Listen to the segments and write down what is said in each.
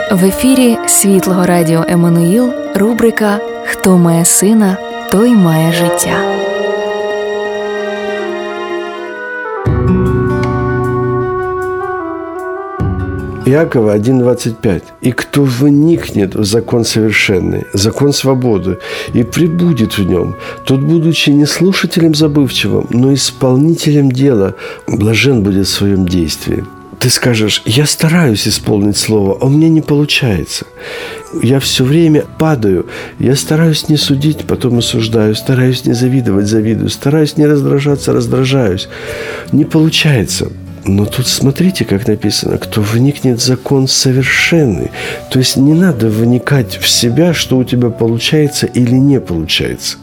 В ефірі Світлого Радіо Еммануїл рубрика «Хто має сина, той має життя». Иакова 1:25. «И кто вникнет в закон совершенный, закон свободы, и пребудет в нем, тот, будучи не слушателем забывчивым, но исполнителем дела, блажен будет в своем действии». Ты скажешь: я стараюсь исполнить слово, а у меня не получается. Я все время падаю. Я стараюсь не судить, потом осуждаю. Стараюсь не завидовать, завидую. Стараюсь не раздражаться, раздражаюсь. Не получается. Но тут смотрите, как написано: кто вникнет в закон совершенный. То есть не надо вникать в себя, что у тебя получается или не получается.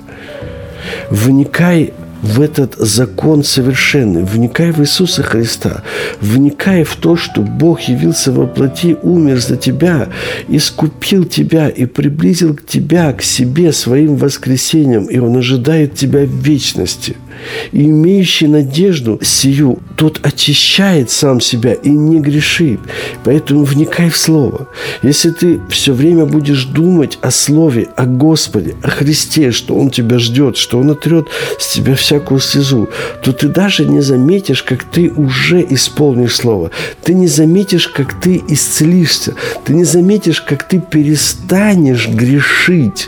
Вникай в этот закон совершенный, вникай в Иисуса Христа, вникай в то, что Бог явился во плоти, умер за тебя, искупил тебя и приблизил тебя к себе своим воскресением, и Он ожидает тебя в вечности. И имеющий надежду сию, тот очищает сам себя и не грешит. Поэтому вникай в Слово. Если ты все время будешь думать о Слове, о Господе, о Христе, что Он тебя ждет, что Он отрет с тебя всякую слезу, то ты даже не заметишь, как ты уже исполнишь Слово. Ты не заметишь, как ты исцелишься. Ты не заметишь, как ты перестанешь грешить.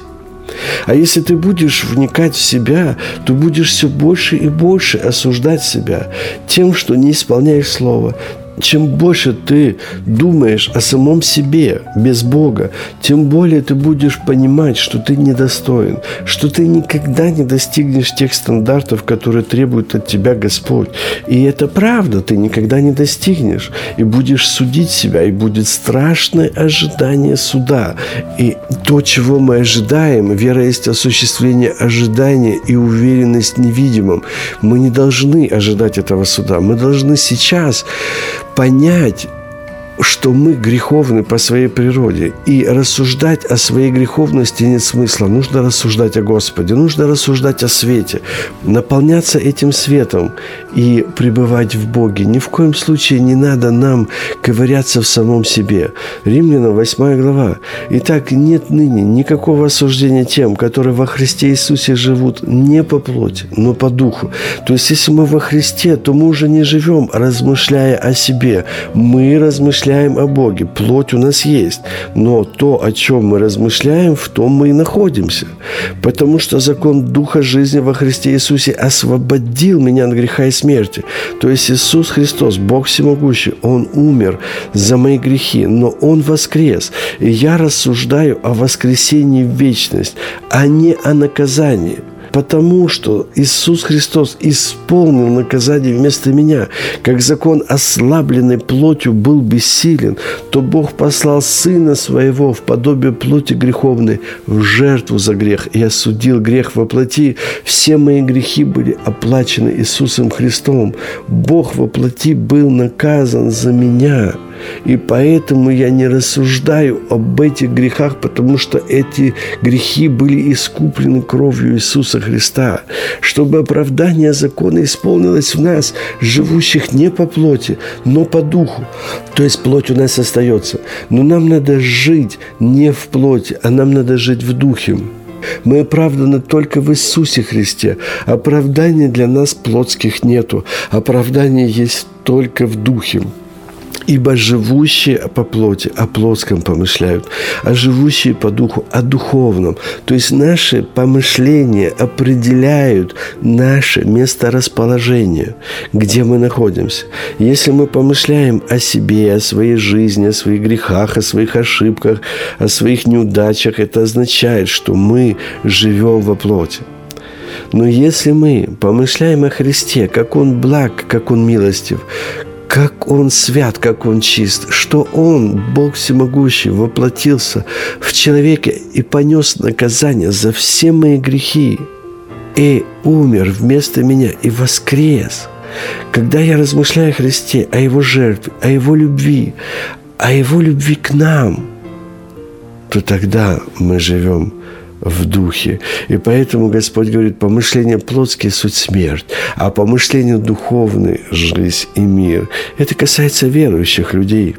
А если ты будешь вникать в себя, то будешь все больше и больше осуждать себя тем, что не исполняешь Слово. Чем больше ты думаешь о самом себе без Бога, тем более ты будешь понимать, что ты недостоин, что ты никогда не достигнешь тех стандартов, которые требует от тебя Господь. И это правда, ты никогда не достигнешь. И будешь судить себя, и будет страшное ожидание суда. И то, чего мы ожидаем, вера есть осуществление ожидания и уверенность в невидимом. Мы не должны ожидать этого суда. Мы должны сейчас понять, что мы греховны по своей природе. И рассуждать о своей греховности нет смысла. Нужно рассуждать о Господе, нужно рассуждать о свете, наполняться этим светом и пребывать в Боге. Ни в коем случае не надо нам ковыряться в самом себе. Римлянам 8 глава. «Итак, нет ныне никакого осуждения тем, которые во Христе Иисусе живут не по плоти, но по духу». То есть, если мы во Христе, то мы уже не живем, размышляя о себе. Мы размышляем о Боге. Плоть у нас есть. Но то, о чем мы размышляем, в том мы и находимся. Потому что закон Духа жизни во Христе Иисусе освободил меня от греха и смерти. То есть Иисус Христос, Бог всемогущий, Он умер за мои грехи, но Он воскрес. И я рассуждаю о воскресении в вечность, а не о наказании. Потому что Иисус Христос исполнил наказание вместо меня. Как закон, ослабленный плотью, был бессилен, то Бог послал Сына Своего в подобие плоти греховной в жертву за грех и осудил грех во плоти. Все мои грехи были оплачены Иисусом Христом. Бог во плоти был наказан за меня. И поэтому я не рассуждаю об этих грехах, потому что эти грехи были искуплены кровью Иисуса Христа, чтобы оправдание закона исполнилось в нас, живущих не по плоти, но по духу. То есть плоть у нас остается, но нам надо жить не в плоти, а нам надо жить в духе. Мы оправданы только в Иисусе Христе. Оправдания для нас плотских нету. Оправдание есть только в духе. Ибо живущие по плоти о плотском помышляют, а живущие по духу о духовном. То есть наши помышления определяют наше месторасположение, где мы находимся. Если мы помышляем о себе, о своей жизни, о своих грехах, о своих ошибках, о своих неудачах, это означает, что мы живем во плоти. Но если мы помышляем о Христе, как Он благ, как Он милостив, как Он свят, как Он чист, что Он, Бог всемогущий, воплотился в человеке и понес наказание за все мои грехи, и умер вместо меня, и воскрес. Когда я размышляю о Христе, о Его жертве, о Его любви к нам, то тогда мы живем в духе. И поэтому Господь говорит: помышления плотские – суть смерть, а помышления духовные – жизнь и мир. Это касается верующих людей.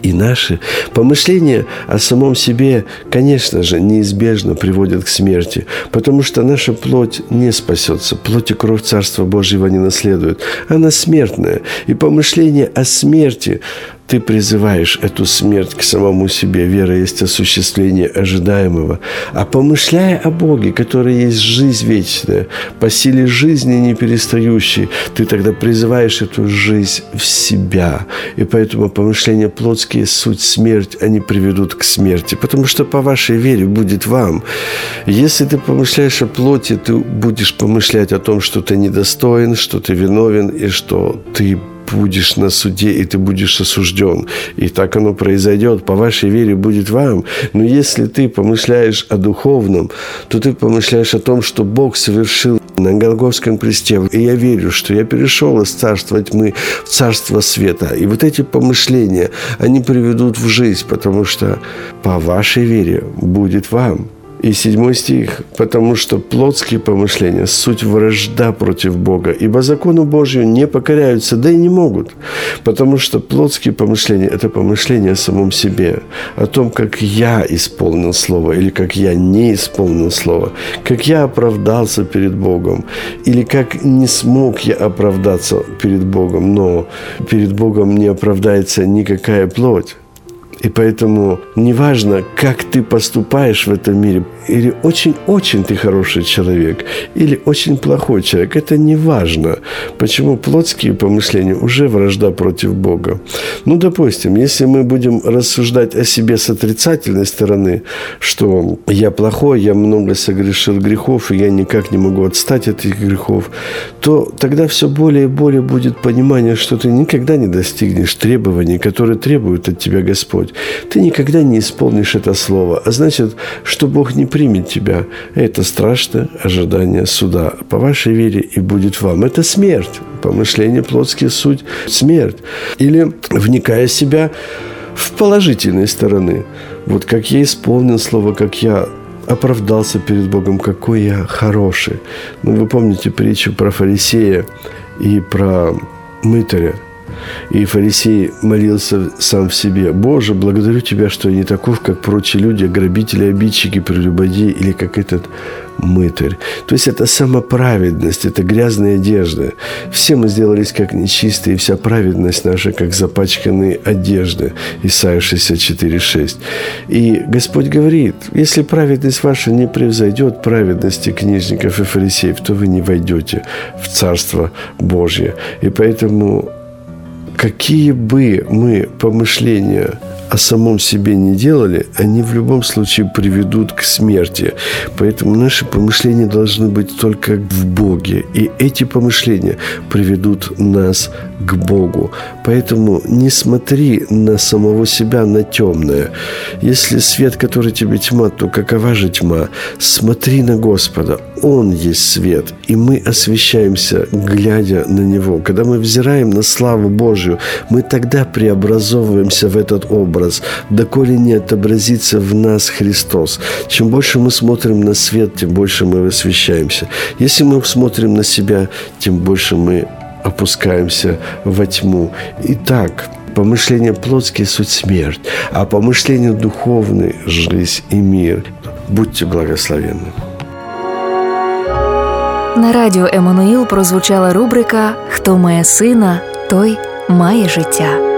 и наши помышления о самом себе, конечно же, неизбежно приводят к смерти, потому что наша плоть не спасется. Плоть и кровь Царства Божьего не наследует. Она смертная. И помышление о смерти, ты призываешь эту смерть к самому себе. Вера есть осуществление ожидаемого. А помышляя о Боге, который есть жизнь вечная, по силе жизни не перестающей, ты тогда призываешь эту жизнь в себя. И поэтому помышления плотские, суть смерть, они приведут к смерти. Потому что по вашей вере будет вам. Если ты помышляешь о плоти, ты будешь помышлять о том, что ты недостоин, что ты виновен и что ты будешь на суде, и ты будешь осужден. И так оно произойдет. По вашей вере будет вам. Но если ты помышляешь о духовном, то ты помышляешь о том, что Бог совершил на Голгофском кресте. И я верю, что я перешел из царства тьмы в царство света. И вот эти помышления, они приведут в жизнь, потому что по вашей вере будет вам. И 7 стих. «Потому что плотские помышления – суть вражда против Бога, ибо закону Божию не покоряются, да и не могут. Потому что плотские помышления – это помышления о самом себе, о том, как я исполнил Слово или как я не исполнил Слово, как я оправдался перед Богом или как не смог я оправдаться перед Богом, но перед Богом не оправдается никакая плоть». И поэтому неважно, как ты поступаешь в этом мире, или очень-очень ты хороший человек, или очень плохой человек, это не важно. Почему плотские помышления уже вражда против Бога? Ну, допустим, если мы будем рассуждать о себе с отрицательной стороны, что я плохой, я много согрешил грехов, и я никак не могу отстать от этих грехов, то тогда все более и более будет понимание, что ты никогда не достигнешь требований, которые требует от тебя Господь. Ты никогда не исполнишь это слово. А значит, что Бог не примет тебя. Это страшное ожидание суда. По вашей вере и будет вам. Это смерть. Помышление плотские суть – смерть. Или, вникая в себя в положительной стороны. Вот как я исполнил слово, как я оправдался перед Богом, какой я хороший. Ну, вы помните притчу про фарисея и про мытаря. И фарисей молился сам в себе: «Боже, благодарю Тебя, что я не таков, как прочие люди, грабители, обидчики, прелюбодеи или как этот мытарь». То есть это самоправедность, это грязные одежды. Все мы сделались как нечистые, и вся праведность наша, как запачканные одежды. Исайя 64:6. И Господь говорит: если праведность ваша не превзойдет праведности книжников и фарисеев, то вы не войдете в Царство Божье. И поэтому какие бы мы помышления о самом себе не делали, они в любом случае приведут к смерти. Поэтому наши помышления должны быть только в Боге. И эти помышления приведут нас к Богу. Поэтому не смотри на самого себя, на темное. Если свет, который тебе тьма, то какова же тьма? Смотри на Господа. Он есть свет. И мы освещаемся, глядя на Него. Когда мы взираем на славу Божию, мы тогда преобразовываемся в этот образ, доколе не отобразится в нас Христос. Чем больше мы смотрим на свет, тем больше мы освещаемся. Если мы смотрим на себя, тем больше мы опускаемся во тьму. Итак, помышления плотские – суть смерть, а помышления духовные – жизнь и мир. Будьте благословенны. На радіо Еммануїл прозвучала рубрика «Хто має сина, той має життя».